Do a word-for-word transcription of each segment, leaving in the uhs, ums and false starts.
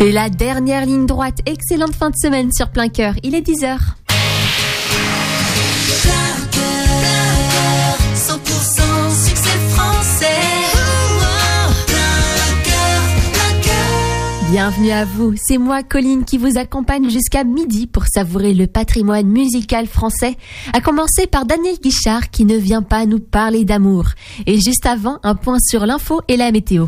C'est la dernière ligne droite. Excellente fin de semaine sur Plein Cœur. Il est dix heures. Plein cœur, cent pour cent succès français. Oh, oh, plein cœur, plein cœur. Bienvenue à vous. C'est moi, Colline, qui vous accompagne jusqu'à midi pour savourer le patrimoine musical français. À commencer par Daniel Guichard qui ne vient pas nous parler d'amour. Et juste avant, un point sur l'info et la météo.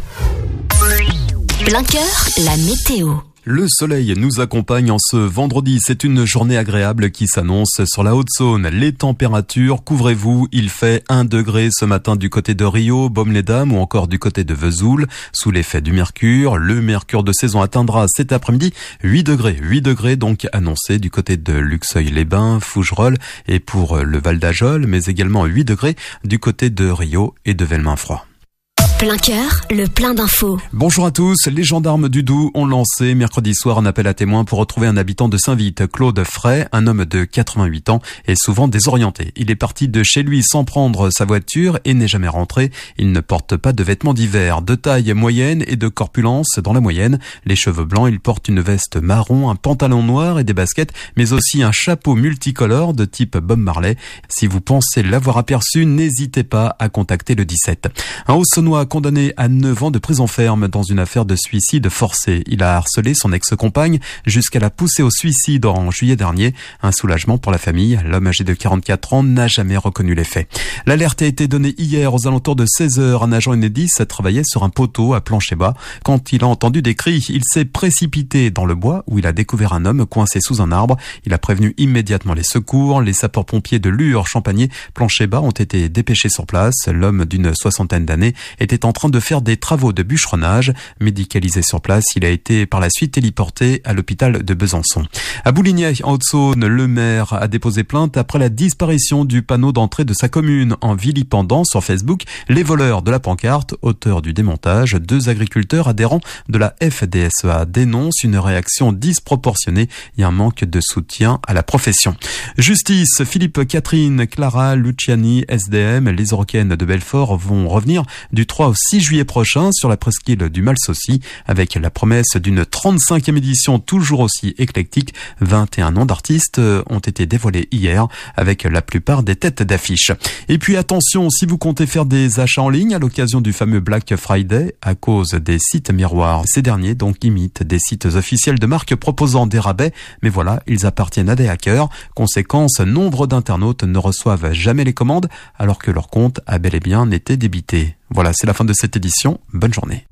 Plein cœur, la météo. Le soleil nous accompagne en ce vendredi. C'est une journée agréable qui s'annonce sur la Haute-Saône. Les températures, couvrez-vous, il fait un degré ce matin du côté de Rio, Baume-les-Dames ou encore du côté de Vesoul. Sous l'effet du mercure, le mercure de saison atteindra cet après-midi huit degrés. huit degrés donc annoncés du côté de Luxeuil-les-Bains, Fougerolles et pour le Val d'Ajol, mais également huit degrés du côté de Rio et de Velminfroid. Plein cœur, le plein d'infos. Bonjour à tous. Les gendarmes du Doubs ont lancé mercredi soir un appel à témoins pour retrouver un habitant de Saint-Vite, Claude Fray, un homme de quatre-vingt-huit ans et souvent désorienté. Il est parti de chez lui sans prendre sa voiture et n'est jamais rentré. Il ne porte pas de vêtements d'hiver, de taille moyenne et de corpulence dans la moyenne. Les cheveux blancs, il porte une veste marron, un pantalon noir et des baskets, mais aussi un chapeau multicolore de type Bob Marley. Si vous pensez l'avoir aperçu, n'hésitez pas à contacter le dix-sept. Un Haut-Saônois condamné à neuf ans de prison ferme dans une affaire de suicide forcé. Il a harcelé son ex-compagne jusqu'à la pousser au suicide en juillet dernier. Un soulagement pour la famille. L'homme âgé de quarante-quatre ans n'a jamais reconnu les faits. L'alerte a été donnée hier aux alentours de seize heures. Un agent Enedis travaillait sur un poteau à plancher bas. Quand il a entendu des cris, il s'est précipité dans le bois où il a découvert un homme coincé sous un arbre. Il a prévenu immédiatement les secours. Les sapeurs-pompiers de Lure, Champagné, plancher bas ont été dépêchés sur place. L'homme d'une soixantaine d'années était en train de faire des travaux de bûcheronnage. Médicalisé sur place, il a été par la suite téléporté à l'hôpital de Besançon. À Bouligné, en Haute-Saône, le maire a déposé plainte après la disparition du panneau d'entrée de sa commune en vilipendant sur Facebook les voleurs de la pancarte, auteurs du démontage. Deux agriculteurs adhérents de la F D S E A dénoncent une réaction disproportionnée et un manque de soutien à la profession. Justice, Philippe Catherine, Clara Luciani, S D M, les Eurocaines de Belfort vont revenir du trois au six juillet prochain sur la presqu'île du Malsaucy avec la promesse d'une trente-cinquième édition toujours aussi éclectique. vingt et un noms d'artistes ont été dévoilés hier avec la plupart des têtes d'affiche. Et puis attention, si vous comptez faire des achats en ligne à l'occasion du fameux Black Friday à cause des sites miroirs. Ces derniers donc imitent des sites officiels de marques proposant des rabais, mais voilà, ils appartiennent à des hackers. Conséquence, nombre d'internautes ne reçoivent jamais les commandes alors que leur compte a bel et bien été débité. Voilà, c'est la fin de cette édition. Bonne journée.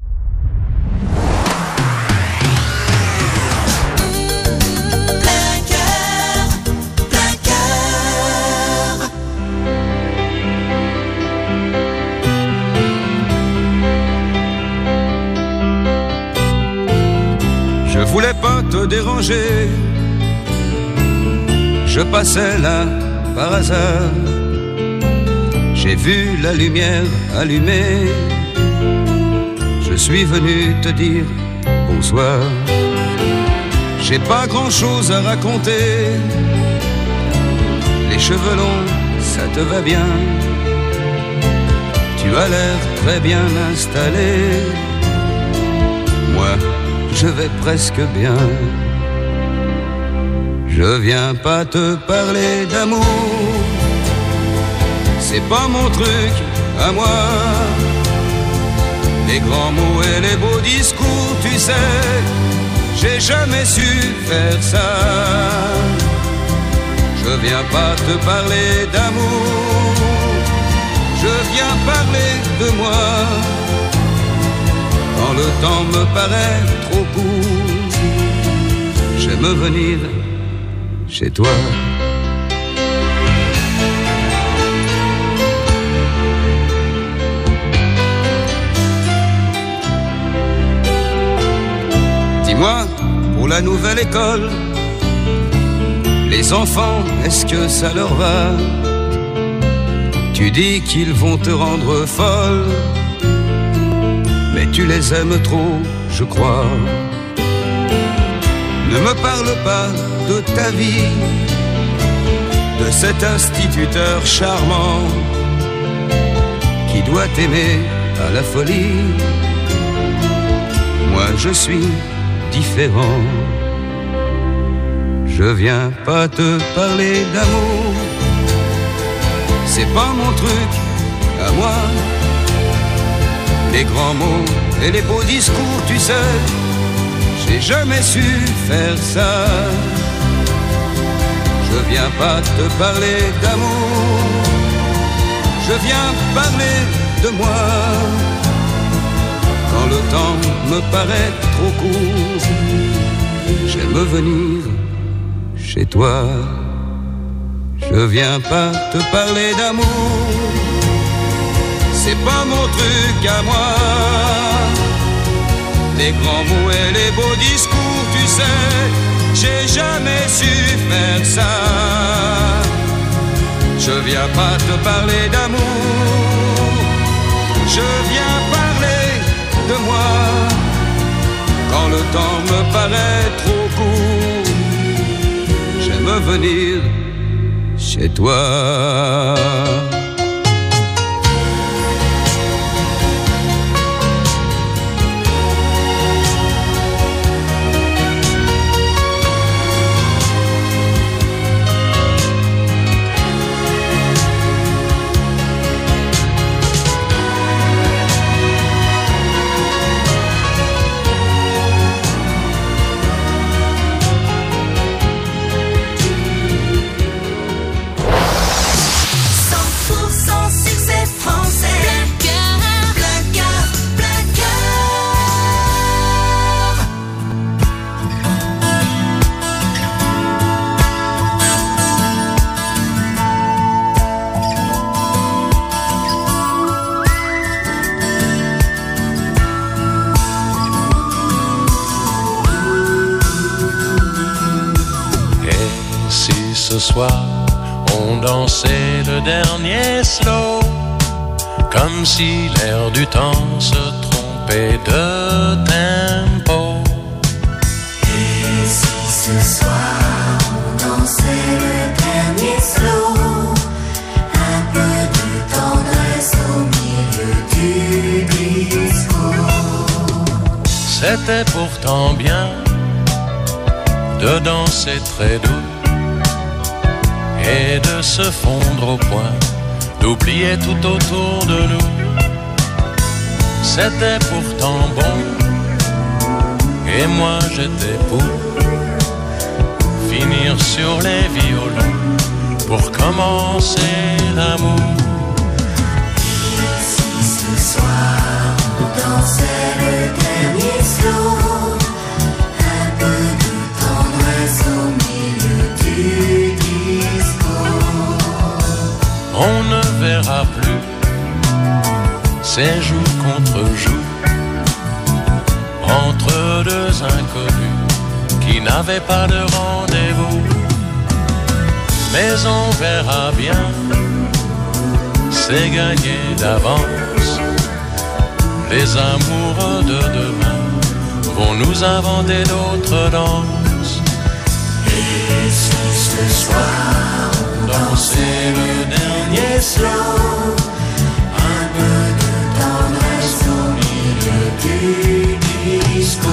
Je voulais pas te déranger, je passais là par hasard. J'ai vu la lumière allumée, je suis venu te dire bonsoir. J'ai pas grand chose à raconter, les cheveux longs, ça te va bien. Tu as l'air très bien installé, moi je vais presque bien. Je viens pas te parler d'amour, c'est pas mon truc à moi. Les grands mots et les beaux discours, tu sais, j'ai jamais su faire ça. Je viens pas te parler d'amour, je viens parler de moi. Quand le temps me paraît trop court, j'aime venir chez toi. Dis-moi, pour la nouvelle école, les enfants, est-ce que ça leur va? Tu dis qu'ils vont te rendre folle, mais tu les aimes trop, je crois. Ne me parle pas de ta vie, de cet instituteur charmant qui doit t'aimer à la folie. Moi je suis différent. Je viens pas te parler d'amour, c'est pas mon truc à moi. Les grands mots et les beaux discours, tu sais, j'ai jamais su faire ça. Je viens pas te parler d'amour, je viens parler de moi. Quand le temps me paraît trop court, j'aime venir chez toi. Je viens pas te parler d'amour, c'est pas mon truc à moi. Les grands mots et les beaux discours, tu sais, j'ai jamais su faire ça. Je viens pas te parler d'amour, je viens parler de moi. Quand le temps me paraît trop court, j'aime venir chez toi. Ce soir, on dansait le dernier slow, comme si l'air du temps se trompait de tempo. Et si ce soir, on dansait le dernier slow, un peu de tendresse au milieu du disco. C'était pourtant bien de danser très doux et de se fondre au point, d'oublier tout autour de nous. C'était pourtant bon, et moi j'étais pour finir sur les violons, pour commencer l'amour. Et si ce soir on dansait le dernier slow, un peu de tendresse au milieu du disco. On ne verra plus ces jours contre jours, entre deux inconnus qui n'avaient pas de rendez-vous. Mais on verra bien, c'est gagné d'avance. Les amoureux de demain vont nous inventer d'autres danses. Et si ce soir on dansait le dernier slow, un peu de tendresse au milieu du disco.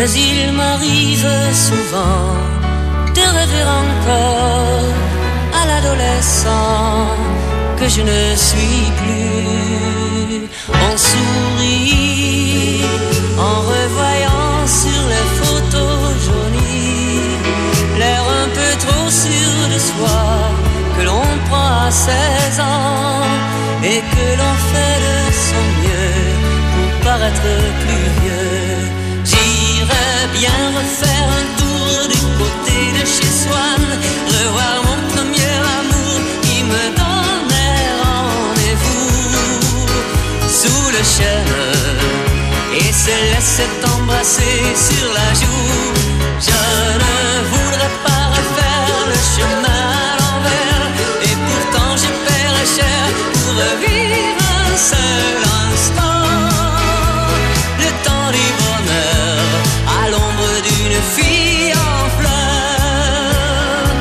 mais il m'arrive souvent de rêver encore à l'adolescent que je ne suis plus. On sourit en revoyant sur les photos jaunies l'air un peu trop sûr de soi que l'on prend à seize ans et que l'on fait de son mieux pour paraître plus vieux. J'irais bien refaire un tour du côté de chez Swann, revoir mon premier amour qui me donnait rendez-vous sous le chêne et se laisser embrasser sur la joue. Je ne voudrais pas refaire le chemin à l'envers et pourtant je paierais cher pour revivre un seul instant. Le temps du bonheur à l'ombre d'une fille en fleurs.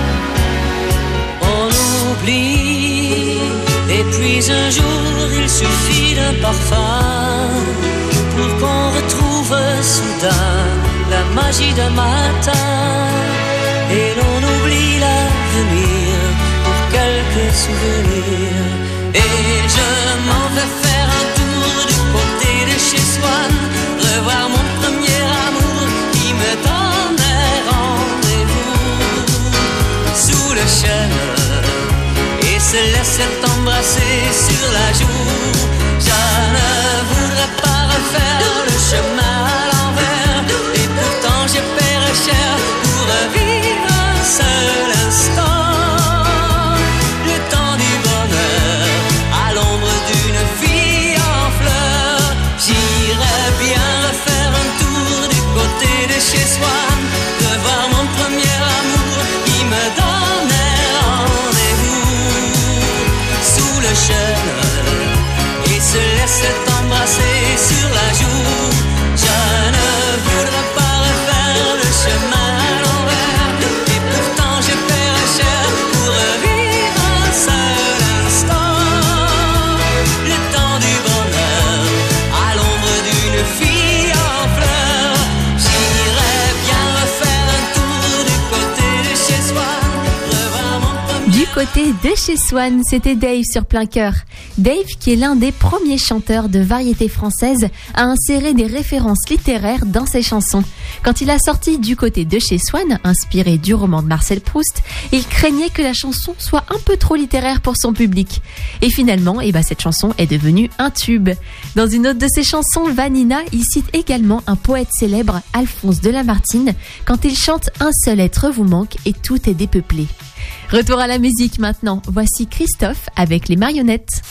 On oublie et puis un jour il suffit d'un parfum pour qu'on retrouve soudain la magie d'un matin et l'on oublie l'avenir pour quelques souvenirs. Et je m'en vais faire un tour du côté de chez Swann, revoir mon premier amour qui me donnait rendez-vous sous le chêne et se laisser embrasser sur la joue. Je ne voudrais pas refaire le chemin à l'envers et pourtant je paierais cher pour revivre un seul instant. Le temps du bonheur à l'ombre d'une fille en fleurs. J'irais bien refaire un tour du côté de chez Swann, revoir mon premier amour qui me donnait rendez-vous sous le chêne et se laisser embrasser sur la joue. Je ne voudrais pas refaire le chemin à l'envers et pourtant je paierais cher pour revivre un seul instant. Le temps du bonheur à l'ombre d'une fille en fleurs. J'irais bien refaire un tour du côté de chez Swann, revoir mon premier. Du côté de chez Swann, c'était Dave sur Plein Cœur. Dave, qui est l'un des premiers chanteurs de variété française à insérer des références littéraires dans ses chansons. Quand il a sorti Du côté de chez Swann, inspiré du roman de Marcel Proust, il craignait que la chanson soit un peu trop littéraire pour son public. Et finalement, eh ben, cette chanson est devenue un tube. Dans une autre de ses chansons, Vanina, il cite également un poète célèbre, Alphonse de Lamartine, quand il chante « Un seul être vous manque et tout est dépeuplé ». Retour à la musique maintenant. Voici Christophe avec les marionnettes.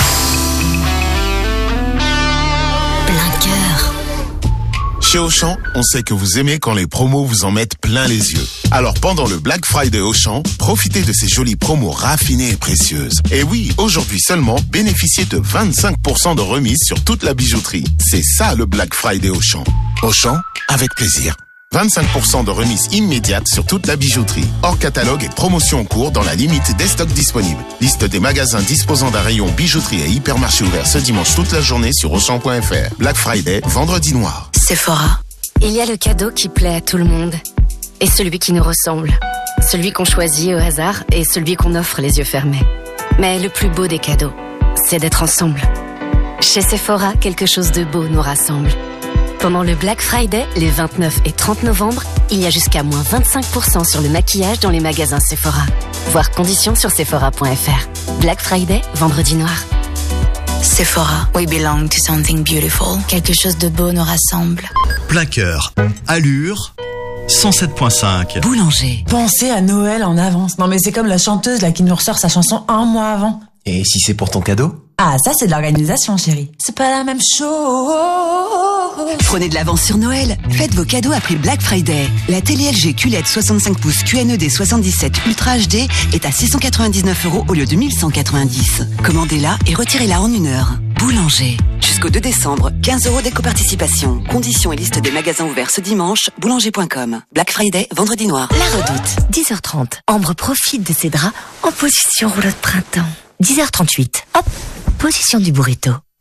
Plein cœur. Chez Auchan, on sait que vous aimez quand les promos vous en mettent plein les yeux. Alors pendant le Black Friday Auchan, profitez de ces jolies promos raffinées et précieuses. Et oui, aujourd'hui seulement, bénéficiez de vingt-cinq pour cent de remise sur toute la bijouterie. C'est ça le Black Friday Auchan. Auchan, avec plaisir. vingt-cinq pour cent de remise immédiate sur toute la bijouterie. Hors catalogue et promotion en cours dans la limite des stocks disponibles. Liste des magasins disposant d'un rayon bijouterie et hypermarché ouvert ce dimanche toute la journée sur Auchan point F R. Black Friday, vendredi noir. Sephora. Il y a le cadeau qui plaît à tout le monde. Et celui qui nous ressemble. Celui qu'on choisit au hasard et celui qu'on offre les yeux fermés. Mais le plus beau des cadeaux, c'est d'être ensemble. Chez Sephora, quelque chose de beau nous rassemble. Pendant le Black Friday, les vingt-neuf et trente novembre, il y a jusqu'à moins vingt-cinq pour cent sur le maquillage dans les magasins Sephora. Voir conditions sur Sephora point F R. Black Friday, vendredi noir. Sephora, we belong to something beautiful. Quelque chose de beau nous rassemble. Plein cœur, Allure, cent sept point cinq. Boulanger. Pensez à Noël en avance. Non mais c'est comme la chanteuse là qui nous ressort sa chanson un mois avant. Et si c'est pour ton cadeau ? Ah, ça c'est de l'organisation, chérie. C'est pas la même chose. Prenez de l'avance sur Noël. Faites vos cadeaux après Black Friday. La télé L G Q L E D soixante-cinq pouces Q N E D soixante-dix-sept Ultra H D est à six cent quatre-vingt-dix-neuf euros au lieu de mille cent quatre-vingt-dix. Commandez-la et retirez-la en une heure. Boulanger. Jusqu'au deux décembre, quinze euros d'éco-participation. Conditions et liste des magasins ouverts ce dimanche, boulanger point com. Black Friday, vendredi noir. La Redoute, dix heures trente. Ambre profite de ses draps en position rouleau de printemps. dix heures trente-huit. Hop, position du burrito.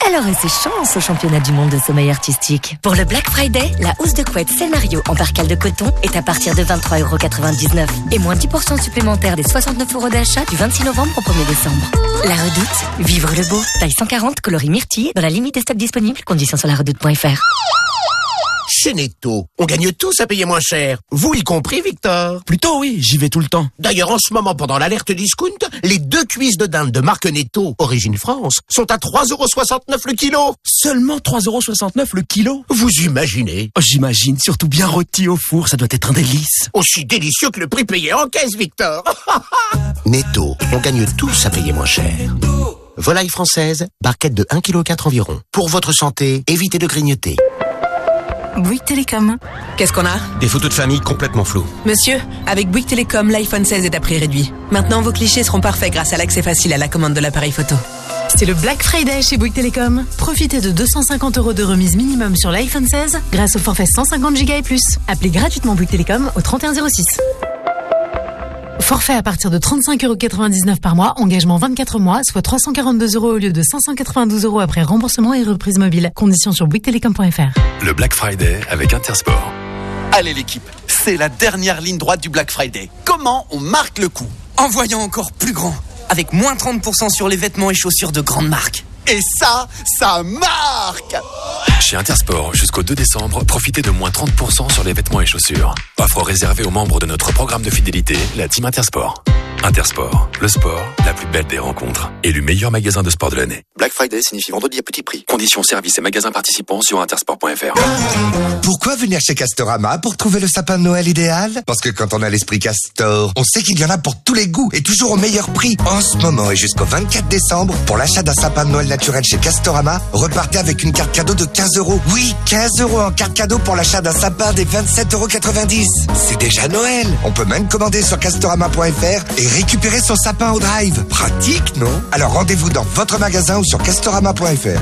Elle aurait ses chances au championnat du monde de sommeil artistique. Pour le Black Friday, la housse de couette Scénario en percale de coton est à partir de vingt-trois euros quatre-vingt-dix-neuf et moins dix pour cent supplémentaires des soixante-neuf euros d'achat du vingt-six novembre au premier décembre. La Redoute, vivre le beau, taille cent quarante, coloris myrtille, dans la limite des stocks disponibles, conditions sur la redoute point f r. Chez Netto, on gagne tous à payer moins cher. Vous y compris, Victor? Plutôt oui, j'y vais tout le temps. D'ailleurs, en ce moment, pendant l'alerte discount, les deux cuisses de dinde de marque Netto, origine France, sont à trois euros soixante-neuf le kilo. Seulement trois euros soixante-neuf le kilo? Vous imaginez? Oh, j'imagine, surtout bien rôti au four, ça doit être un délice. Aussi délicieux que le prix payé en caisse, Victor. Netto, on gagne tous à payer moins cher. Volaille française, barquette de un virgule quatre kilos environ. Pour votre santé, évitez de grignoter. Bouygues Télécom. Qu'est-ce qu'on a? Des photos de famille complètement floues. Monsieur, avec Bouygues Télécom, l'iPhone seize est à prix réduit. Maintenant, vos clichés seront parfaits grâce à l'accès facile à la commande de l'appareil photo. C'est le Black Friday chez Bouygues Télécom. Profitez de deux cent cinquante euros de remise minimum sur l'iPhone seize grâce au forfait cent cinquante giga et plus. Appelez gratuitement Bouygues Télécom au trente et un zéro six. Forfait à partir de trente-cinq euros quatre-vingt-dix-neuf par mois, engagement vingt-quatre mois, soit trois cent quarante-deux euros au lieu de cinq cent quatre-vingt-douze euros après remboursement et reprise mobile. Conditions sur bouygues télécom point f r. Le Black Friday avec Intersport. Allez l'équipe, c'est la dernière ligne droite du Black Friday. Comment on marque le coup? En voyant encore plus grand, avec moins trente pour cent sur les vêtements et chaussures de grandes marques. Et ça, ça marque! Chez Intersport, jusqu'au deux décembre, profitez de moins trente pour cent sur les vêtements et chaussures. Offre réservée aux membres de notre programme de fidélité, la Team Intersport. Intersport, le sport, la plus belle des rencontres. Élu meilleur magasin de sport de l'année. Black Friday signifie vendredi à petit prix. Conditions, services et magasins participants sur intersport point f r. Pourquoi venir chez Castorama pour trouver le sapin de Noël idéal? Parce que quand on a l'esprit Castor, on sait qu'il y en a pour tous les goûts et toujours au meilleur prix. En ce moment et jusqu'au vingt-quatre décembre, pour l'achat d'un sapin de Noël naturel chez Castorama, repartez avec une carte cadeau de quinze euros. Oui, quinze euros en carte cadeau pour l'achat d'un sapin des vingt-sept euros quatre-vingt-dix. C'est déjà Noël. On peut même commander sur castorama point f r et récupérer son sapin au drive. Pratique, non? Alors rendez-vous dans votre magasin ou sur castorama point f r.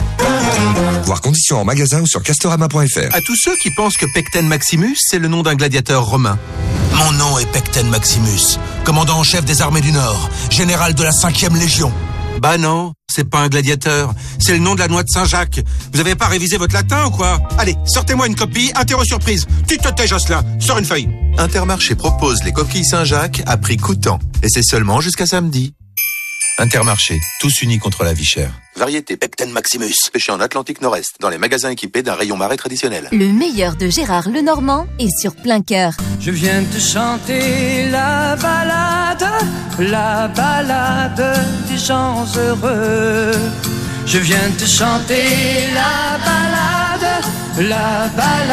Voir conditions en magasin ou sur castorama point f r. À tous ceux qui pensent que Pecten Maximus, c'est le nom d'un gladiateur romain. Mon nom est Pecten Maximus, commandant en chef des armées du Nord, général de la cinquième Légion. Bah non, c'est pas un gladiateur, c'est le nom de la noix de Saint-Jacques. Vous avez pas révisé votre latin ou quoi? Allez, sortez-moi une copie, interro surprise. Tu te tais, Jocelyn, sors une feuille. Intermarché propose les coquilles Saint-Jacques à prix coûtant. Et c'est seulement jusqu'à samedi. Intermarché, tous unis contre la vie chère. Variété Pecten Maximus, pêché en Atlantique Nord-Est, dans les magasins équipés d'un rayon marais traditionnel. Le meilleur de Gérard Lenormand est sur Plein Cœur. Je viens te chanter la balade, la balade des gens heureux. Je viens te chanter la balade, la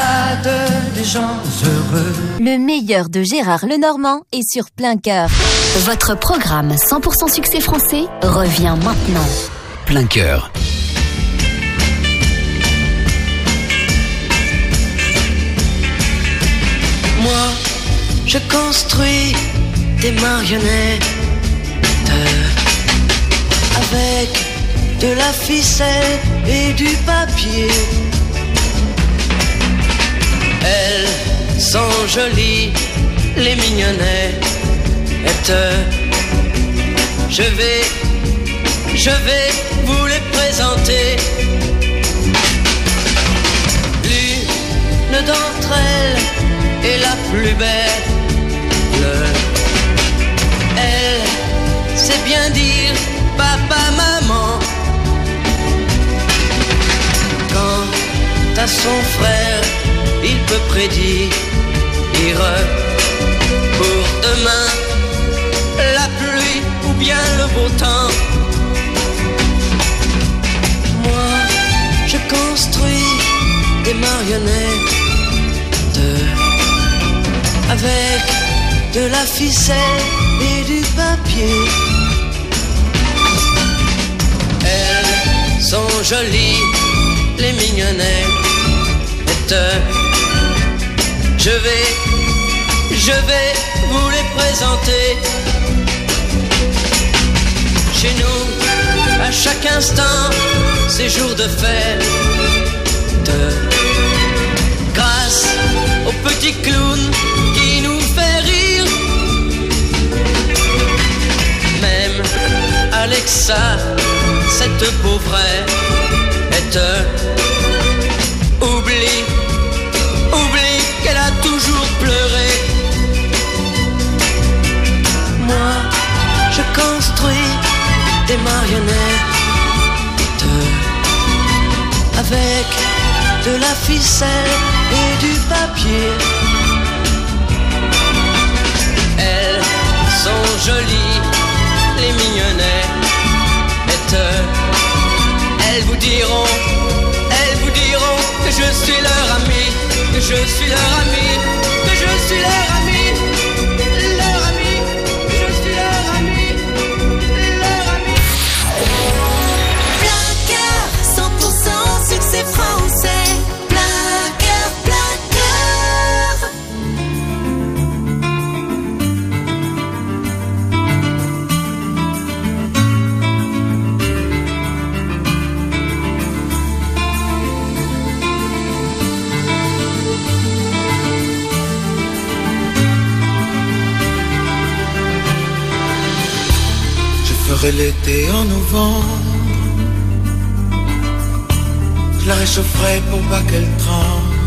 balade des gens heureux. Le meilleur de Gérard Lenormand est sur Plein Cœur. Votre programme cent pour cent succès français revient maintenant. Plein Cœur. Moi, je construis des marionnettes avec de la ficelle et du papier. Elles sont jolies, les mignonnettes. Je vais, je vais vous les présenter. L'une d'entre elles est la plus belle. Elle sait bien dire papa, maman. Quant à son frère, il peut prédire pour demain la pluie ou bien le beau temps. Moi, je construis des marionnettes avec de la ficelle et du papier. Elles sont jolies, les mignonnettes. Je vais, je vais vous les présenter. Chez nous, à chaque instant, c'est jour de fête. Grâce au petit clown qui nous fait rire. Même Alexa, cette pauvrette, de la ficelle et du papier. Elles sont jolies, les mignonnettes. Elles vous diront, elles vous diront que je suis leur ami, que je suis leur ami, que je suis leur ami, leur ami, que je suis leur ami, leur ami. Plein cœur, cent pour cent succès français. Plein cœur, plein cœur. Je ferai l'été en novembre. Je la réchaufferai pour pas qu'elle tremble.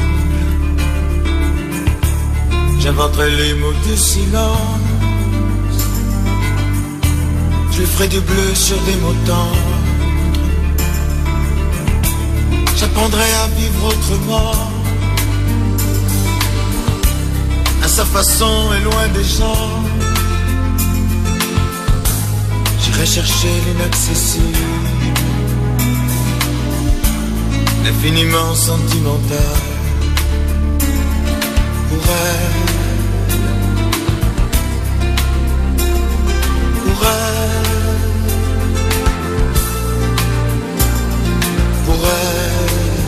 J'inventerai les mots de silence. Je lui ferai du bleu sur des mots tendres. J'apprendrai à vivre autrement, à sa façon et loin des gens. J'irai chercher l'inaccessible, l'infiniment sentimental. Pour elle, pour elle, pour elle.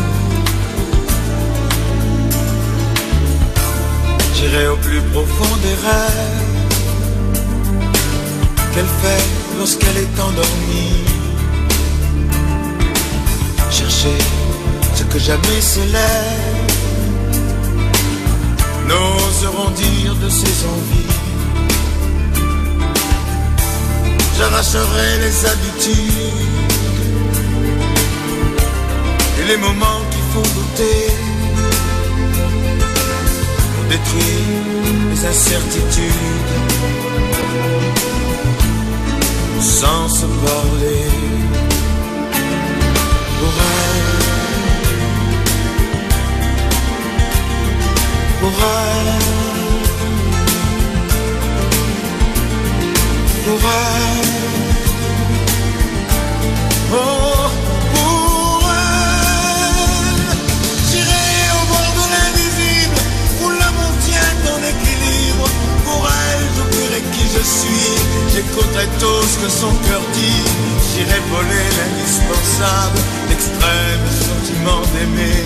J'irai au plus profond des rêves qu'elle fait lorsqu'elle est endormie. Chercher ce que jamais s'élève, n'oseront dire de ses envies. J'arracherai les habitudes et les moments qui font douter, pour détruire les incertitudes. Sans se parler, pour elle, pour elle, pour elle, oh, pour elle. J'irai au bord de l'invisible, où l'amour tient en équilibre. Pour elle, j'oublierai qui je suis, j'écouterai tout ce que son cœur dit. J'irai voler l'indispensable, l'extrême sentiment d'aimer.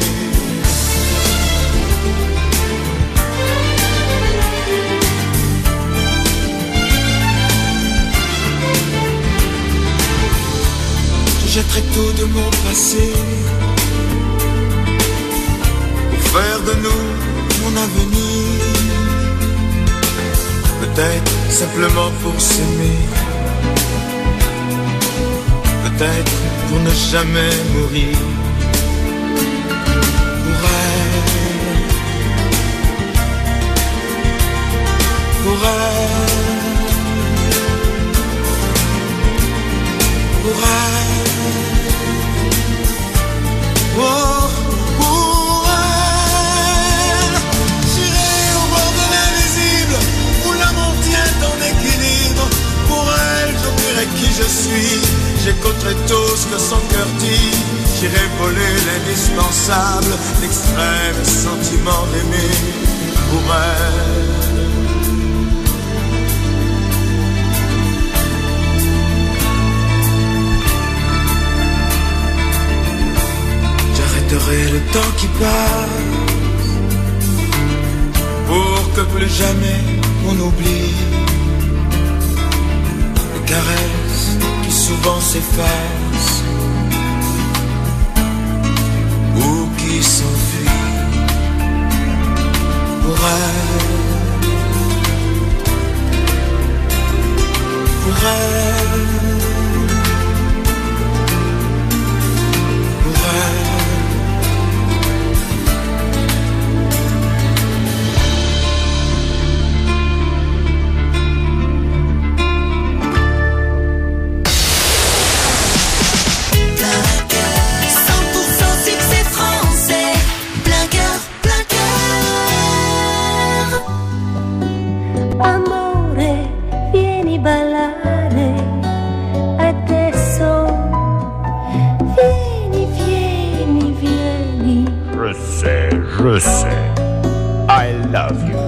Je jetterai tout de mon passé pour faire de nous mon avenir. Peut-être simplement pour s'aimer, peut-être pour ne jamais mourir. Pour elle, pour elle, pour elle, oh, pour elle. J'irai au bord de l'invisible, où l'amour tient en équilibre. Pour elle, j'oublierai qui je suis, j'écouterai tout ce que son cœur dit. J'irai voler l'indispensable, l'extrême sentiment d'aimer. Pour elle, j'arrêterai le temps qui passe, pour que plus jamais on oublie les caresses qui souvent s'effacent ou qui s'enfuient. Pour elle, pour elle, pour elle. cent pour cent succès français. love you.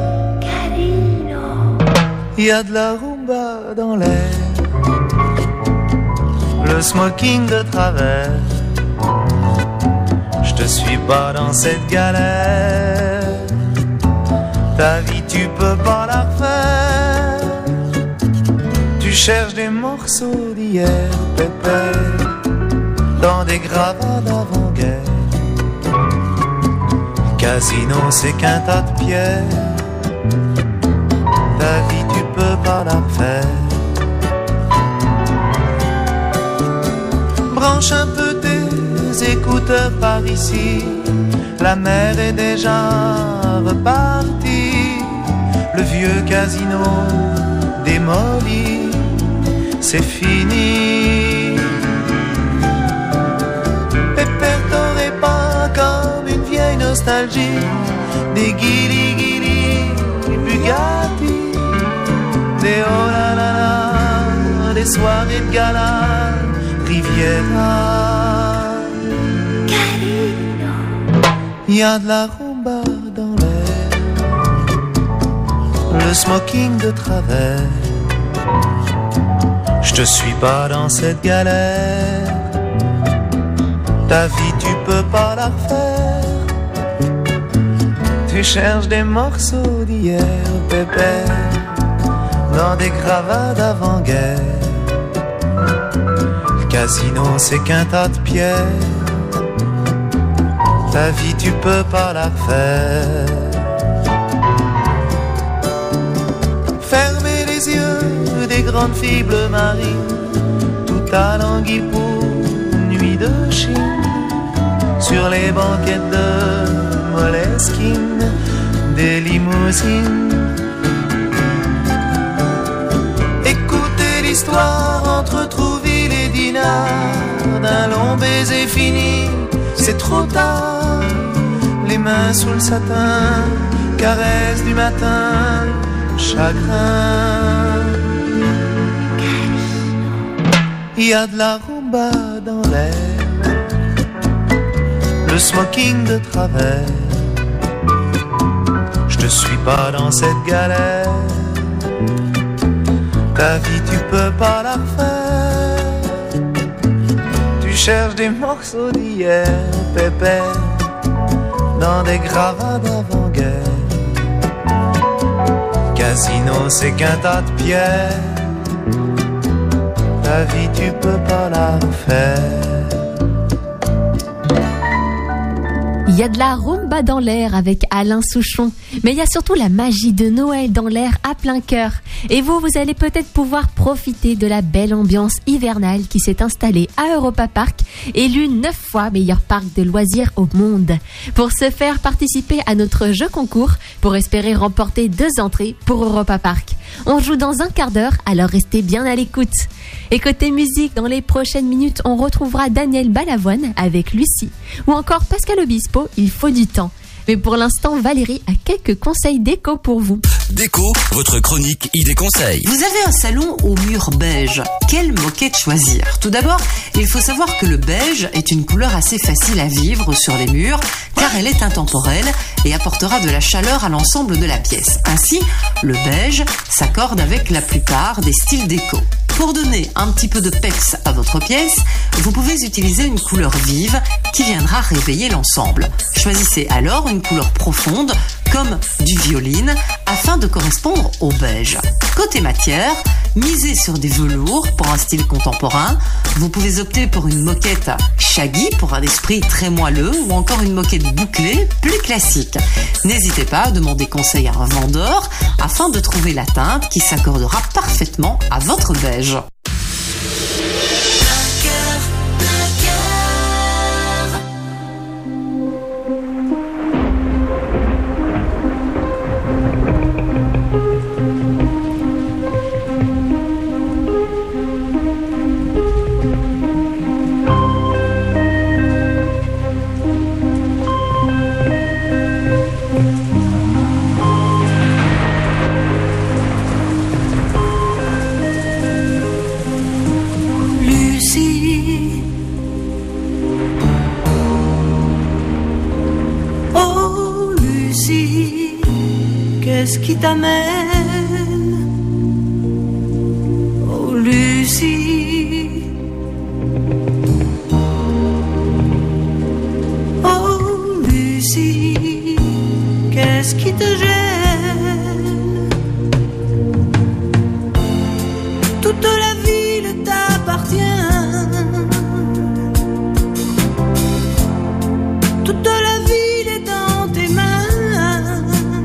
Il y a de la rumba dans l'air, le smoking de travers. Je te suis pas dans cette galère. Ta vie tu peux pas la refaire. Tu cherches des morceaux d'hier, pépère, dans des gravats d'avant-guerre. Casino c'est qu'un tas de pierres. Ta vie tu peux pas la refaire. Branche un peu tes écouteurs par ici. La mer est déjà repartie. Le vieux casino démoli, c'est fini. Pépère, t'aurais pas comme une vieille nostalgie des guili guili Bugatti, des oh là là là, des soirées de gala Riviera. Il y a de la rumba dans l'air, le smoking de travers. Je te suis pas dans cette galère. Ta vie tu peux pas la refaire. Tu cherches des morceaux d'hier, pépère, dans des gravats d'avant-guerre. Le casino c'est qu'un tas de pierres. Ta vie tu peux pas la refaire. Fermez les yeux des grandes filles bleu marine, tout à l'anguille pour une nuit de Chine. Sur les banquettes de Moleskine, des limousines. Écoutez l'histoire entre Trouville et Dinard, d'un long baiser fini, c'est trop tard. Les mains sous le satin, caresse du matin, chagrin. Il y a de la rumba dans l'air, le smoking de travers. Je te suis pas dans cette galère. Ta vie tu peux pas la refaire. Tu cherches des morceaux d'hier, pépère, dans des gravats d'avant-guerre. Casino c'est qu'un tas de pierres. Ta vie tu peux pas la refaire. Il y a de la rumba dans l'air avec Alain Souchon, mais il y a surtout la magie de Noël dans l'air à plein cœur. Et vous, vous allez peut-être pouvoir profiter de la belle ambiance hivernale qui s'est installée à Europa Park, élu neuf fois meilleur parc de loisirs au monde. Pour se faire participer à notre jeu concours, pour espérer remporter deux entrées pour Europa Park. On joue dans un quart d'heure, alors restez bien à l'écoute. Et côté musique, dans les prochaines minutes, on retrouvera Daniel Balavoine avec Lucie, ou encore Pascal Obispo, Il faut du temps. Mais pour l'instant, Valérie a quelques conseils déco pour vous. Déco, votre chronique idée conseil. Vous avez un salon au mur beige. Quelle moquette choisir? Tout d'abord, il faut savoir que le beige est une couleur assez facile à vivre sur les murs, car elle est intemporelle et apportera de la chaleur à l'ensemble de la pièce. Ainsi, le beige s'accorde avec la plupart des styles déco. Pour donner un petit peu de peps à votre pièce, vous pouvez utiliser une couleur vive qui viendra réveiller l'ensemble. Choisissez alors une couleur profonde comme du violine afin de correspondre au beige. Côté matière, misez sur des velours pour un style contemporain. Vous pouvez opter pour une moquette shaggy pour un esprit très moelleux ou encore une moquette bouclée plus classique. N'hésitez pas à demander conseil à un vendeur afin de trouver la teinte qui s'accordera parfaitement à votre beige. qu'est-ce qui t'amène? Oh Lucie, oh Lucie, qu'est-ce qui te gêne? Toute la ville t'appartient, toute la ville est dans tes mains.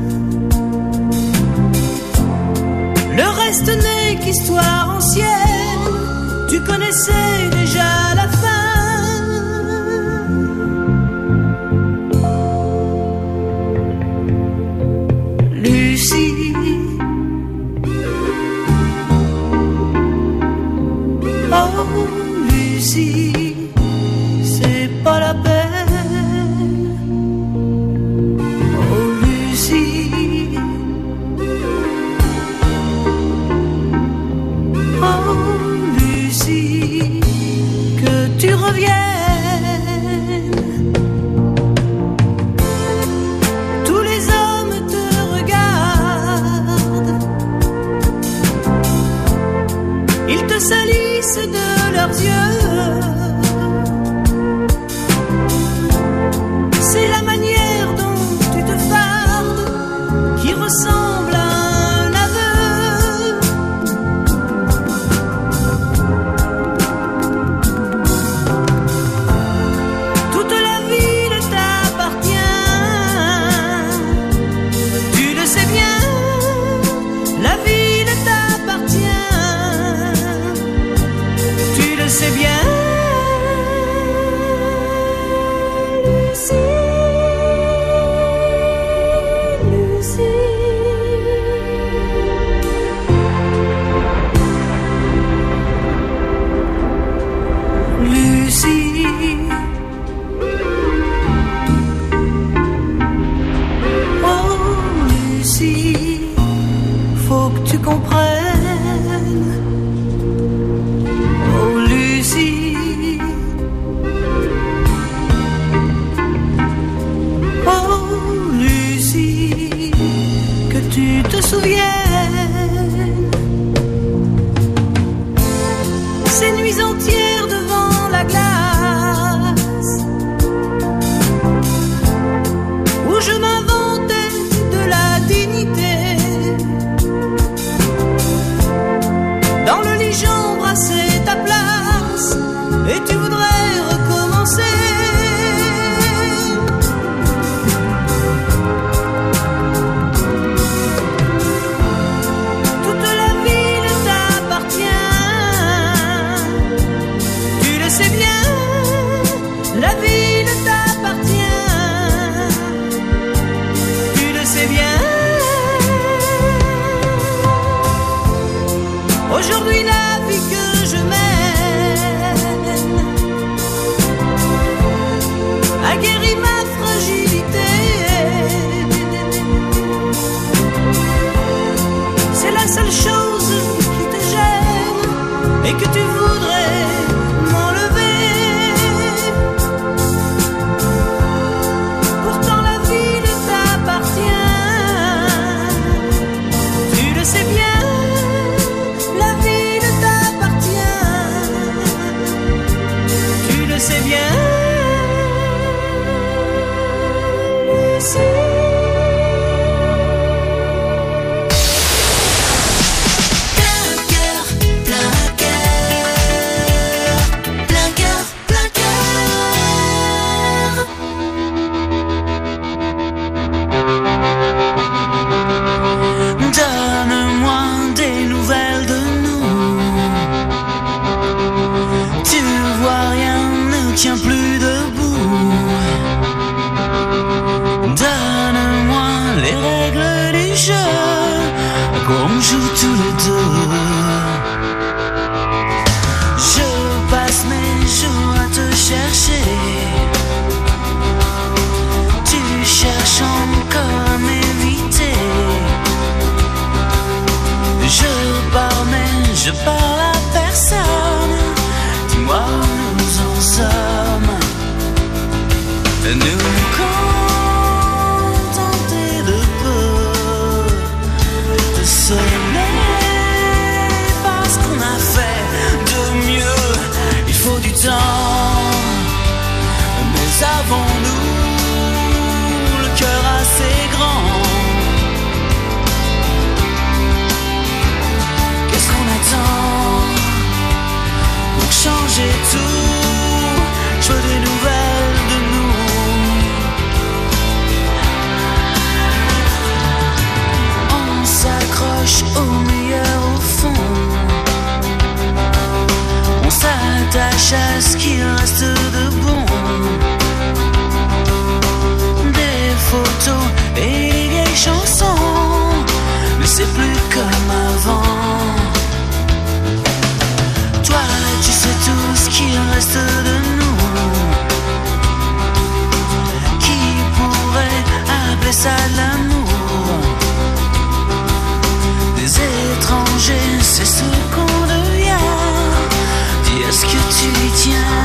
Le reste n'est qu'histoire ancienne, tu connaissais déjà la fin. Lucie, oh Lucie, c'est pas la peine. Oh Lucie, oh Lucie, que tu reviennes. Tous les hommes te regardent, ils te salissent de leurs yeux. C'est la manière dont tu te fardes qui ressemble à un aveu. Toute la ville t'appartient, tu le sais bien, la ville t'appartient, tu le sais bien. Lucie, oh Lucie, faut que tu comprennes. Oh Lucie, oh Lucie, que tu te souviennes. Ces nuits entières devant la glace, où je m'inventais de la dignité. Dans le lit j'embrassais ta place, et tu voudrais recommencer. Toute la ville t'appartient, tu le sais bien, la ville t'appartient, tu le sais bien. Aujourd'hui la vie que je mène a guéri ma fragilité. C'est la seule chose qui te gêne et que tu voudrais m'enlever. Pourtant la ville t'appartient, tu le sais bien, la ville t'appartient, tu le sais bien. Lucie. Plein cœur, plein cœur, plein cœur, plein cœur. Donne-moi des nouvelles de nous. Tu vois, rien ne tient plus debout. Donne-moi les règles du jeu, qu'on joue tous les deux. Je passe mes jours à te chercher. Tu cherches encore à m'éviter. Je parle mais je parle à personne. Dis-moi où nous en sommes. Nous contenter de peu. reste de nous? Qui pourrait appeler ça de l'amour? Des étrangers, c'est ce qu'on devient. Dis, est-ce que tu y tiens?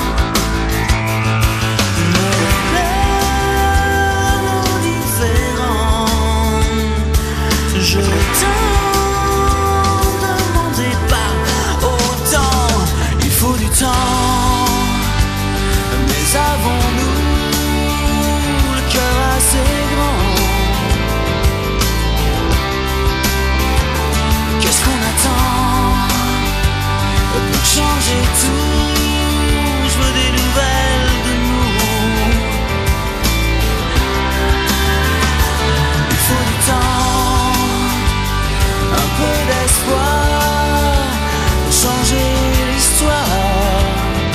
Je t'en demandais pas autant. Il faut du temps, mais avons-nous le cœur assez grand? Qu'est-ce qu'on attend pour changer tout? Je veux des nouvelles de nous. Il faut du temps, un peu d'espoir pour changer l'histoire.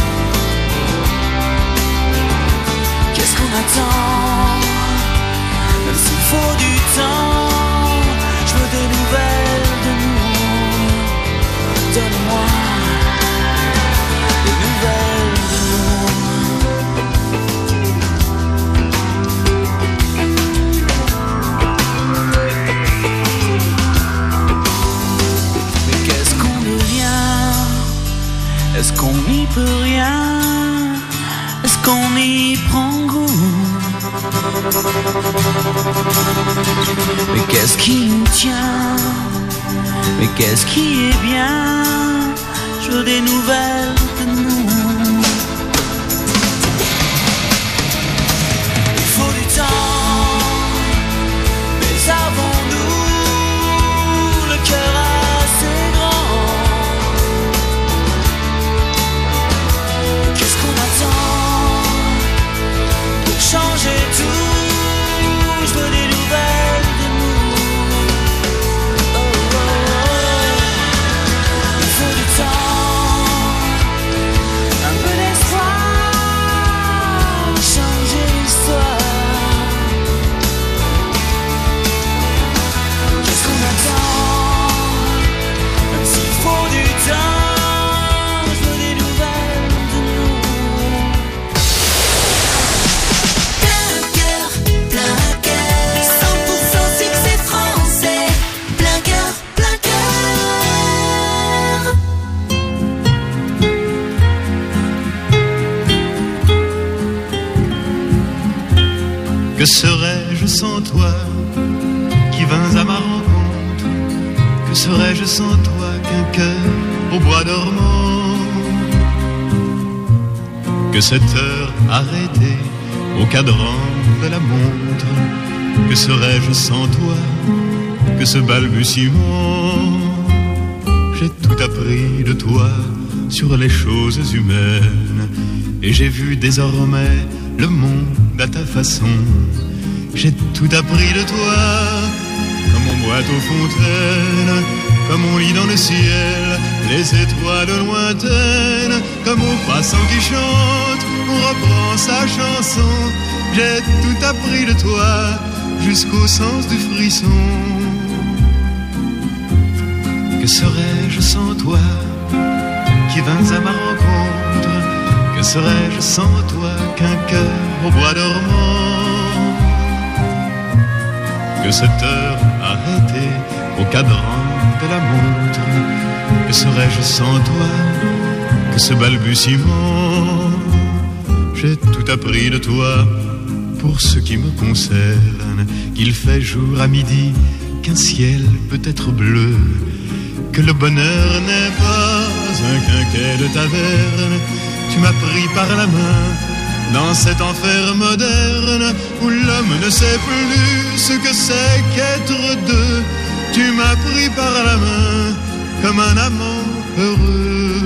Qu'est-ce qu'on attend? Même s'il faut du temps, je veux des nouvelles de nous. Donne-moi des nouvelles de nous. Est-ce qu'on n'y peut rien? Est-ce qu'on y prend goût? Mais qu'est-ce qui nous tient? Mais qu'est-ce qui est bien? Je veux des nouvelles de nous. Il faut du temps, mais avons-nous le cœur assez grand? Changer tout, je veux des nouvelles de nous. Oh, oh, oh. Il faut du temps, un peu d'espoir, changer l'histoire. Qu'est-ce qu'on attend? Même s'il faut du temps, je veux des nouvelles de nous. Que serais-je sans toi qui vins à ma rencontre? Que serais-je sans toi qu'un cœur au bois dormant? Que cette heure arrêtée au cadran de la montre? Que serais-je sans toi que ce balbutiement? J'ai tout appris de toi sur les choses humaines, et j'ai vu désormais le monde à ta façon. J'ai tout appris de toi, comme on boit aux fontaines, comme on lit dans le ciel les étoiles lointaines, comme au passant qui chante, on reprend sa chanson. J'ai tout appris de toi, jusqu'au sens du frisson. Que serais-je sans toi, qui vins à ma rencontre? Que serais-je sans toi qu'un cœur au bois dormant? Que cette heure arrêtée au cadran de la montre? Que serais-je sans toi que ce balbutiement? J'ai tout appris de toi pour ce qui me concerne, qu'il fait jour à midi, qu'un ciel peut être bleu, que le bonheur n'est pas un quinquet de taverne. Tu m'as pris par la main dans cet enfer moderne où l'homme ne sait plus ce que c'est qu'être deux. Tu m'as pris par la main comme un amant heureux.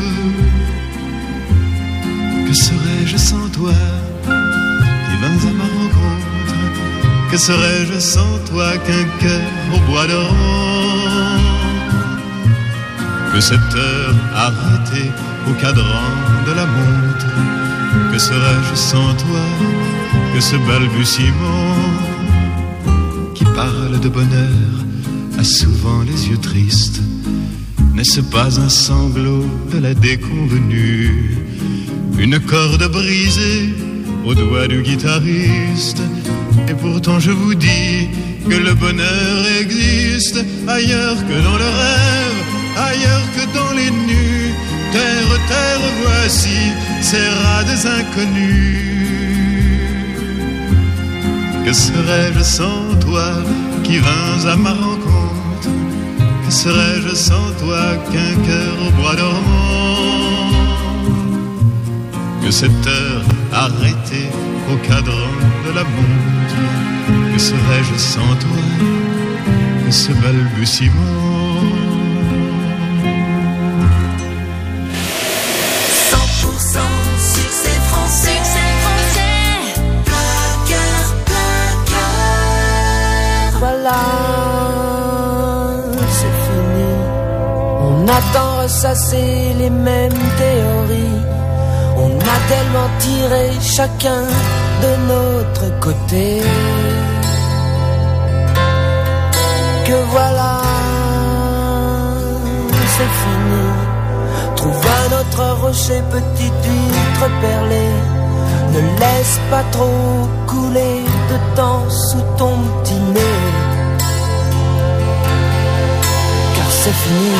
Que serais-je sans toi qui vins à ma rencontre? Que serais-je sans toi qu'un cœur au bois dormant? Que cette heure arrêtée au cadran de la montre? Que serais-je sans toi que ce balbutiement qui parle de bonheur a souvent les yeux tristes? N'est-ce pas un sanglot de la déconvenue? une corde brisée au doigt du guitariste. Et pourtant je vous dis que le bonheur existe ailleurs que dans le rêve, ailleurs que dans les nues. Terre, terre, voici ces rades inconnus. Que serais-je sans toi qui vins à ma rencontre? Que serais-je sans toi qu'un cœur au bois dormant? Que cette heure arrêtée au cadran de la montre? Que serais-je sans toi que ce balbutiement? cent pour cent succès français, succès français. Plein cœur, plein cœur. Voilà, c'est fini. On a tant ressassé les mêmes théories. On a tellement tiré chacun de notre côté que voilà, c'est fini. Trouve un autre rocher, petite huître perlée. Ne laisse pas trop couler de temps sous ton petit nez, car c'est fini.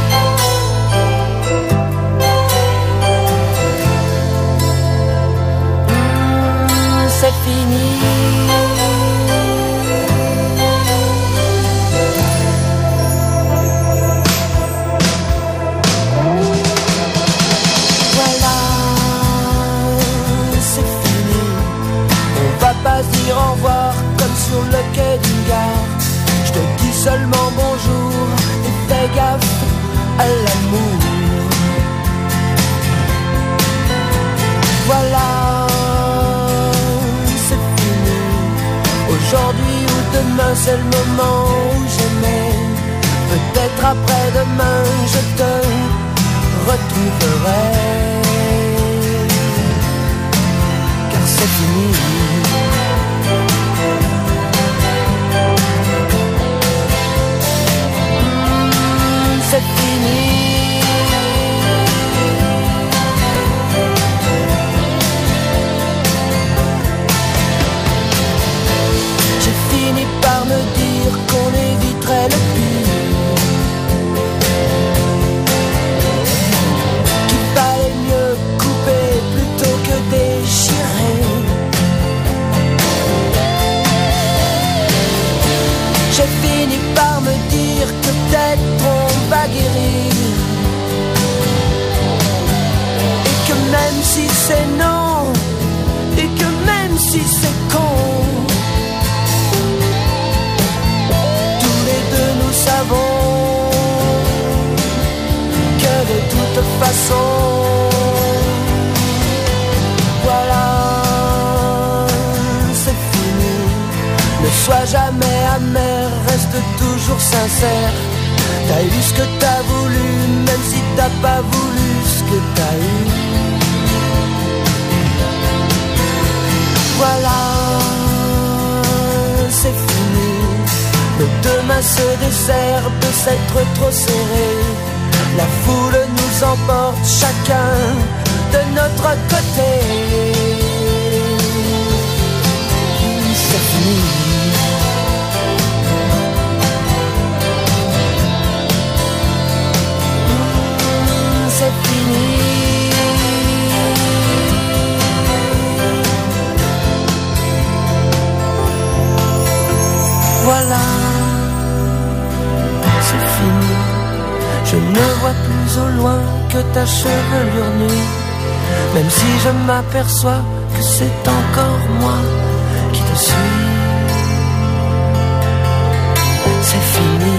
C'est fini. Voilà, c'est fini. On va pas se dire au revoir comme sur le quai d'une gare. Je te dis seulement bonjour et fais gaffe à l'amour. Voilà. Aujourd'hui ou demain, c'est le moment où j'aimais. Peut-être après-demain, je te retrouverai. Car c'est fini. Mmh, c'est fini. Fini par me dire qu'on éviterait le pire, qu'il fallait mieux couper plutôt que déchirer. J'ai fini par me dire que peut-être on va guérir, et que même si c'est non, et que même si c'est con, nous savons que de toute façon, voilà, c'est fini. Ne sois jamais amer, reste toujours sincère. T'as eu ce que t'as voulu, même si t'as pas voulu ce que t'as eu. Voilà, c'est fini. Le demain se dessert de s'être trop serré. La foule nous emporte chacun de notre côté. C'est fini. C'est fini. Voilà. Je ne vois plus au loin que ta chevelure nue, même si je m'aperçois que c'est encore moi qui te suis. C'est fini.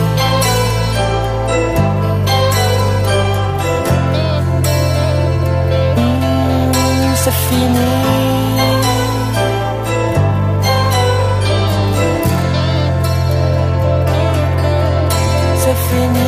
Mmh, c'est fini. C'est fini.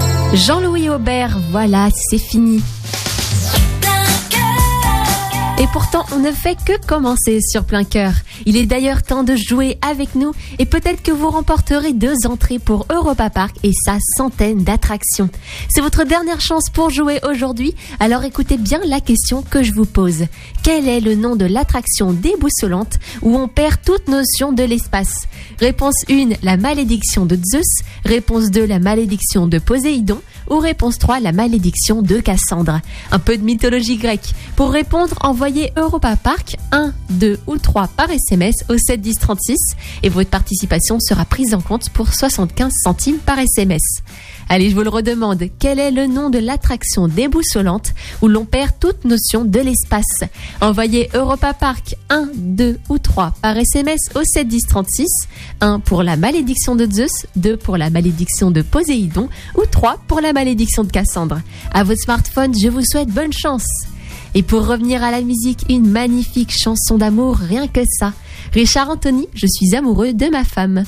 Jean-Louis Aubert, voilà, c'est fini. Et pour pourtant, on ne fait que commencer sur Plein Cœur. Il est d'ailleurs temps de jouer avec nous et peut-être que vous remporterez deux entrées pour Europa Park et sa centaine d'attractions. C'est votre dernière chance pour jouer aujourd'hui, alors écoutez bien la question que je vous pose. Quel est le nom de l'attraction déboussolante où on perd toute notion de l'espace? Réponse un, la malédiction de Zeus. Réponse deux, la malédiction de Poséidon. Ou réponse trois, la malédiction de Cassandre. Un peu de mythologie grecque. Pour répondre, envoyez Europa Park un, deux ou trois par S M S au sept dix trente-six et votre participation sera prise en compte pour soixante-quinze centimes par S M S. Allez, je vous le redemande, quel est le nom de l'attraction déboussolante où l'on perd toute notion de l'espace? Envoyez Europa Park un, deux ou trois par S M S au sept dix trente-six, un pour la malédiction de Zeus, deux pour la malédiction de Poséidon ou trois pour la malédiction de Cassandre. À votre smartphone, je vous souhaite bonne chance. Et pour revenir à la musique, une magnifique chanson d'amour, rien que ça. Richard Anthony, je suis amoureux de ma femme.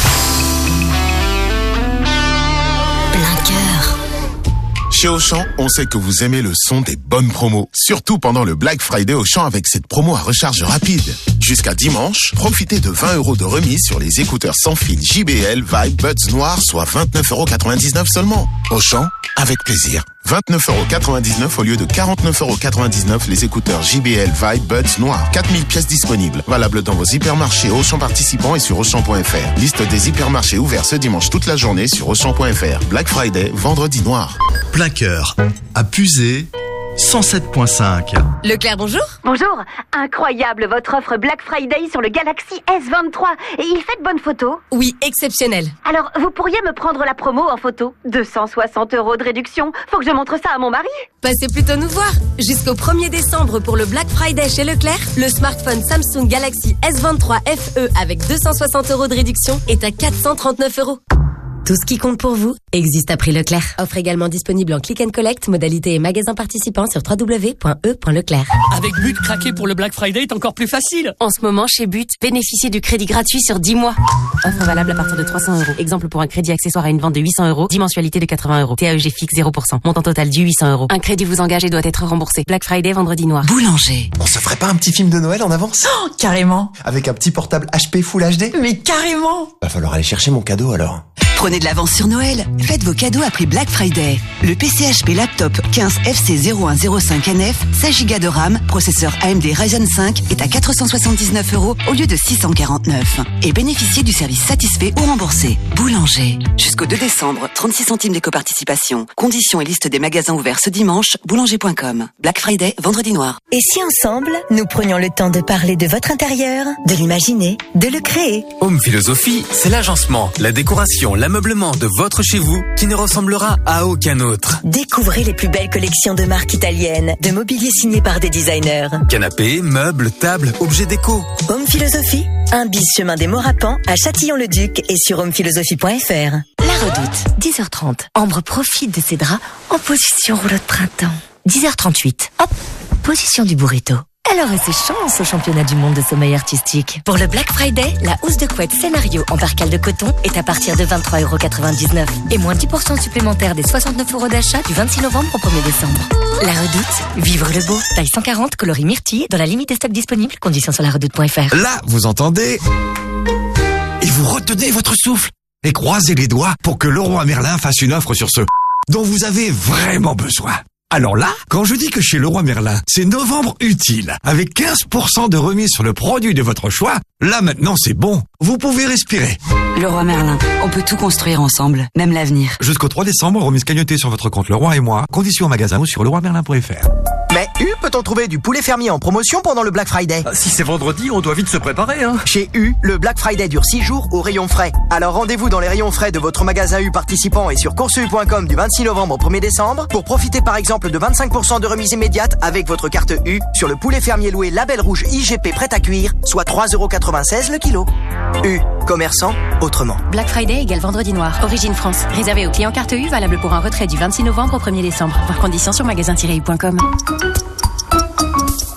Chez Auchan, on sait que vous aimez le son des bonnes promos. Surtout pendant le Black Friday Auchan avec cette promo à recharge rapide. Jusqu'à dimanche, profitez de vingt euros de remise sur les écouteurs sans fil J B L Vibe Buds Noirs, soit vingt-neuf euros quatre-vingt-dix-neuf seulement. Auchan, avec plaisir. vingt-neuf euros quatre-vingt-dix-neuf au lieu de quarante-neuf euros quatre-vingt-dix-neuf les écouteurs J B L Vibe Buds Noirs. quatre mille pièces disponibles. Valable dans vos hypermarchés Auchan participants et sur Auchan point F R. Liste des hypermarchés ouverts ce dimanche toute la journée sur Auchan point F R. Black Friday, vendredi noir. Plein Cœur, à Puisé, cent sept virgule cinq. Leclerc, bonjour. Bonjour. Incroyable votre offre Black Friday sur le Galaxy S vingt-trois. Et il fait de bonnes photos? Oui, exceptionnel. Alors, vous pourriez me prendre la promo en photo? deux cent soixante euros de réduction. Faut que je montre ça à mon mari. Passez plutôt nous voir. Jusqu'au premier décembre pour le Black Friday chez Leclerc, le smartphone Samsung Galaxy S vingt-trois F E avec deux cent soixante euros de réduction est à quatre cent trente-neuf euros. Tout ce qui compte pour vous existe à prix Leclerc. Offre également disponible en click and collect, modalité et magasin participant sur w w w point e point leclerc. Avec But, craquer pour le Black Friday est encore plus facile. En ce moment, chez But, bénéficiez du crédit gratuit sur dix mois. Offre valable à partir de trois cents euros. Exemple pour un crédit accessoire à une vente de huit cents euros. dix mensualités de quatre-vingts euros. T A E G fixe zéro pour cent. Montant total du huit cents euros. Un crédit vous engage et doit être remboursé. Black Friday, vendredi noir. Boulanger. On se ferait pas un petit film de Noël en avance? Oh, carrément. Avec un petit portable H P Full H D? Mais carrément. Va falloir aller chercher mon cadeau alors. Prenez de l'avance sur Noël. Faites vos cadeaux à prix Black Friday. Le P C H P Laptop quinze F C zéro un zéro cinq N F, seize giga de RAM, processeur A M D Ryzen cinq est à quatre cent soixante-dix-neuf euros au lieu de six cent quarante-neuf. Et bénéficiez du service satisfait ou remboursé. Boulanger. Jusqu'au deux décembre, trente-six centimes d'éco-participation. Conditions et liste des magasins ouverts ce dimanche, boulanger point com. Black Friday, vendredi noir. Et si ensemble, nous prenions le temps de parler de votre intérieur, de l'imaginer, de le créer? Home Philosophie, c'est l'agencement, la décoration, l'ameublement de votre chez vous qui ne ressemblera à aucun autre. Découvrez les plus belles collections de marques italiennes, de mobilier signé par des designers. Canapés, meubles, tables, objets déco. Home Philosophie, un bis chemin des Morapans à Châtillon-le-Duc et sur home philosophie point F R. La Redoute, dix heures trente. Ambre profite de ses draps en position rouleau de printemps. dix heures trente-huit. Hop, position du burrito. Elle aurait ses chances au championnat du monde de sommeil artistique. Pour le Black Friday, la housse de couette Scénario en percale de coton est à partir de vingt-trois euros quatre-vingt-dix-neuf. Et moins dix pour cent supplémentaire des soixante-neuf euros d'achat du vingt-six novembre au premier décembre. La Redoute, vivre le beau. Taille cent quarante, coloris myrtille, dans la limite des stocks disponibles. Conditions sur la redoute point F R. Là, vous entendez? Et vous retenez votre souffle. Et croisez les doigts pour que Leroy Merlin fasse une offre sur ce dont vous avez vraiment besoin. Alors là, quand je dis que chez Leroy Merlin, c'est novembre utile, avec quinze pour cent de remise sur le produit de votre choix, là maintenant c'est bon, vous pouvez respirer. Leroy Merlin, on peut tout construire ensemble, même l'avenir. Jusqu'au trois décembre, remise cagnottée sur votre compte Leroy et moi, conditions au magasin ou sur leroy merlin point F R. Mais U, peut-on trouver du poulet fermier en promotion pendant le Black Friday? Si c'est vendredi, on doit vite se préparer, hein. Chez U, le Black Friday dure six jours au rayon frais. Alors rendez-vous dans les rayons frais de votre magasin U participant et sur course u point com du vingt-six novembre au premier décembre pour profiter par exemple de vingt-cinq pour cent de remise immédiate avec votre carte U sur le poulet fermier loué label rouge I G P prêt à cuire, soit trois euros quatre-vingt-seize le kilo. U, commerçant autrement. Black Friday égale vendredi noir. Origine France. Réservé aux clients carte U, valable pour un retrait du vingt-six novembre au premier décembre. Voir conditions sur magasin tiret u point com.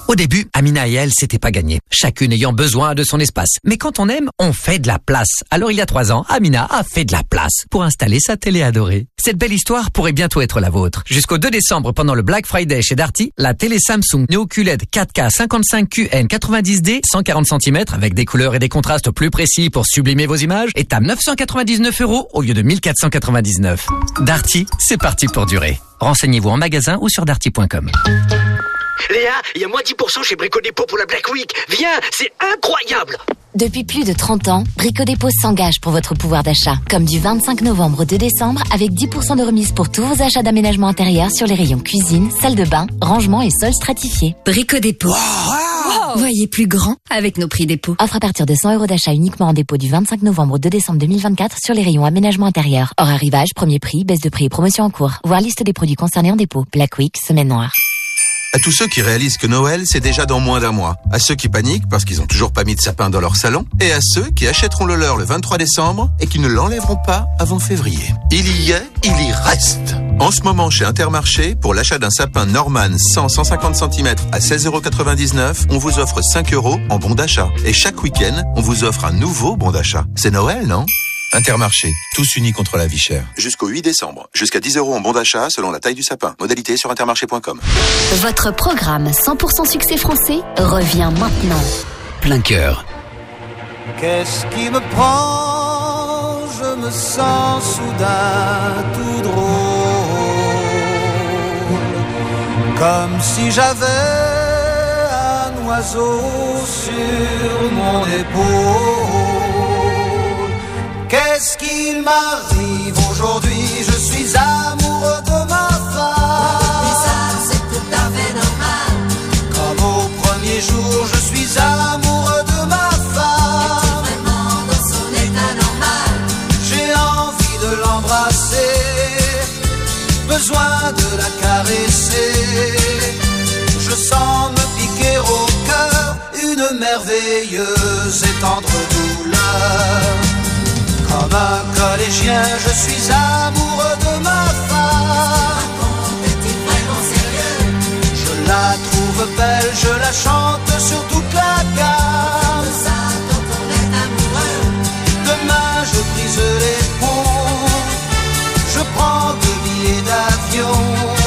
Au début, Amina et elle, c'était pas gagné, chacune ayant besoin de son espace. Mais quand on aime, on fait de la place. Alors il y a trois ans, Amina a fait de la place pour installer sa télé adorée. Cette belle histoire pourrait bientôt être la vôtre. Jusqu'au deux décembre, pendant le Black Friday chez Darty, la télé Samsung Neo Q L E D quatre K cinquante-cinq Q N quatre-vingt-dix D, cent quarante centimètres avec des couleurs et des contrastes plus précis pour sublimer vos images est à neuf cent quatre-vingt-dix-neuf euros au lieu de mille quatre cent quatre-vingt-dix-neuf. Darty, c'est parti pour durer. Renseignez-vous en magasin ou sur darty point com. Léa, il y a moins dix pour cent chez Brico Dépôt pour la Black Week. Viens, c'est incroyable. Depuis plus de trente ans, Brico Dépôt s'engage pour votre pouvoir d'achat. Comme du vingt-cinq novembre au deux décembre, avec dix pour cent de remise pour tous vos achats d'aménagement intérieur sur les rayons cuisine, salle de bain, rangement et sol stratifié. Brico Dépôt. Wow. Voyez plus grand avec nos prix dépôt. Offre à partir de cent euros d'achat uniquement en dépôt du vingt-cinq novembre au deux décembre deux mille vingt-quatre sur les rayons aménagement intérieur. Hors arrivage, premier prix, baisse de prix et promotion en cours. Voir liste des produits concernés en dépôt. Black Week, semaine noire. À tous ceux qui réalisent que Noël, c'est déjà dans moins d'un mois. À ceux qui paniquent parce qu'ils ont toujours pas mis de sapin dans leur salon. Et à ceux qui achèteront le leur le vingt-trois décembre et qui ne l'enlèveront pas avant février. Il y est, il y reste. En ce moment, chez Intermarché, pour l'achat d'un sapin Norman cent à cent cinquante centimètres à seize euros quatre-vingt-dix-neuf, on vous offre cinq euros en bon d'achat. Et chaque week-end, on vous offre un nouveau bon d'achat. C'est Noël, non ? Intermarché, tous unis contre la vie chère. Jusqu'au huit décembre. Jusqu'à dix euros en bon d'achat selon la taille du sapin. Modalité sur intermarché point com. Votre programme cent pour cent succès français revient maintenant. Plein cœur. Qu'est-ce qui me prend? Je me sens soudain tout drôle, comme si j'avais un oiseau sur mon épaule. Qu'est-ce qu'il m'arrive aujourd'hui? Je suis amoureux de ma femme. Bizarre, c'est tout à fait normal. Comme au premier jour, je suis amoureux de ma femme. Est-il vraiment dans son état normal? J'ai envie de l'embrasser, besoin de la caresser. Je sens me piquer au cœur une merveilleuse et tendre douleur. Comme un collégien, je suis amoureux de ma femme. Est-il vraiment sérieux? Je la trouve belle, je la chante sur toute la gamme. De ça, quand on est amoureux. Demain, je brise les ponts, je prends deux billets d'avion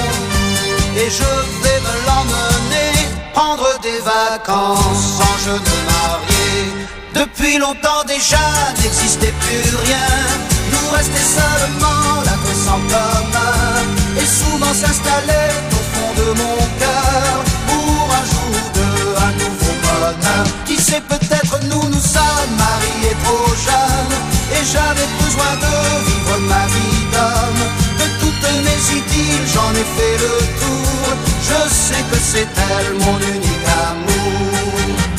et je vais me l'emmener prendre des vacances sans je me marier. Depuis longtemps déjà n'existait plus rien, nous restait seulement la cause en commun. Et souvent s'installait au fond de mon cœur pour un jour de un nouveau bonheur. Qui sait, peut-être nous nous sommes mariés trop jeunes, et j'avais besoin de vivre ma vie d'homme. De toutes mes idylles j'en ai fait le tour, je sais que c'est elle mon unique amour.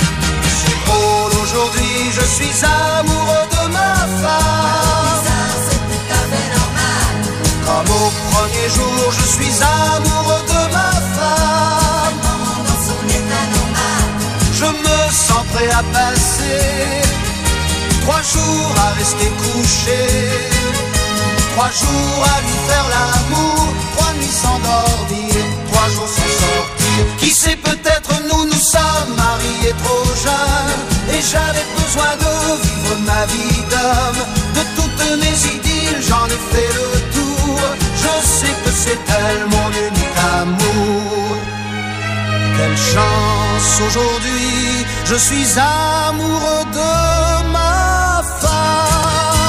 Aujourd'hui, je suis amoureux de ma femme. Bizarre, c'est tout à fait normal. Comme au premier jour, je suis amoureux de ma femme. Dans son état normal. Je me sens prêt à passer trois jours à rester couché, trois jours à lui faire l'amour, trois nuits sans dormir, trois jours sans sortir. Qui sait, peut-être nous nous sommes mariés trop jeunes, et j'avais besoin de vivre ma vie d'homme. De toutes mes idylles, j'en ai fait le tour, je sais que c'est elle mon unique amour. Quelle chance aujourd'hui, je suis amoureux de ma femme.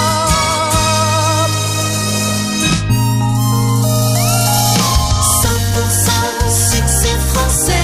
cent pour cent succès français.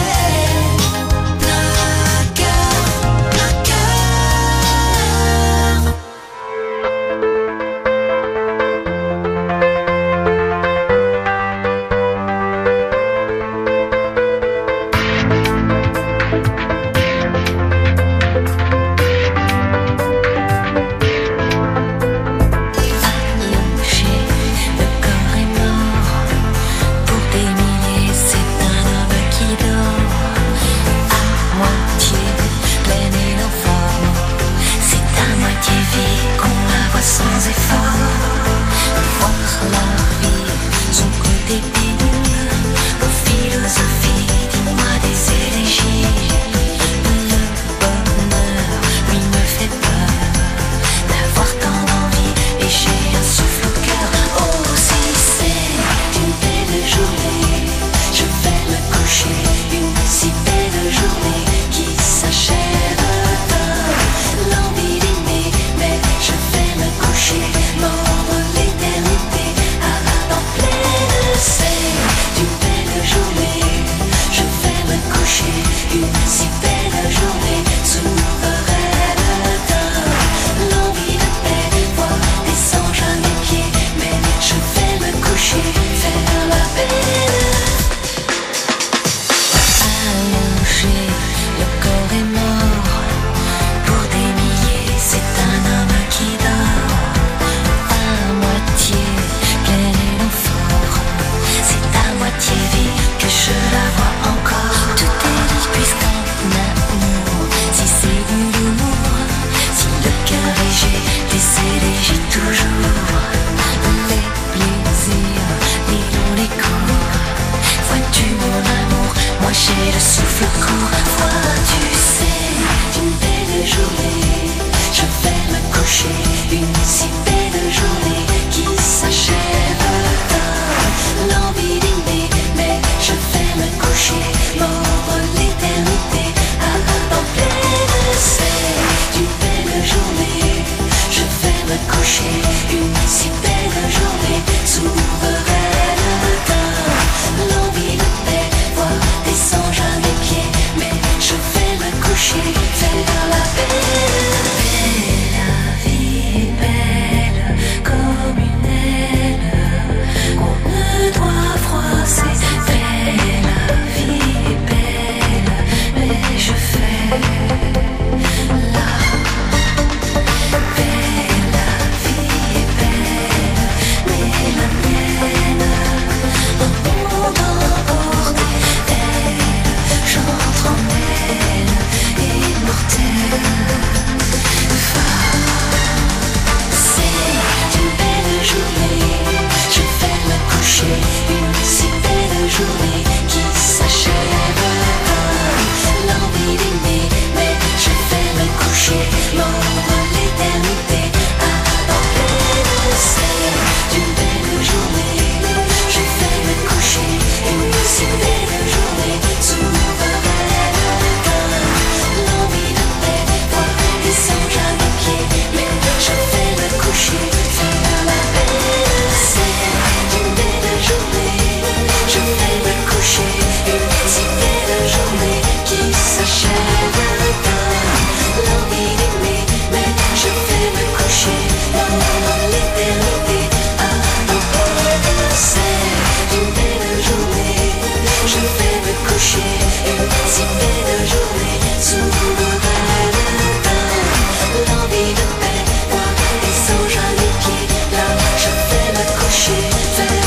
souffle court, froid, tu sais, d'une belle journée, je vais me coucher, une si belle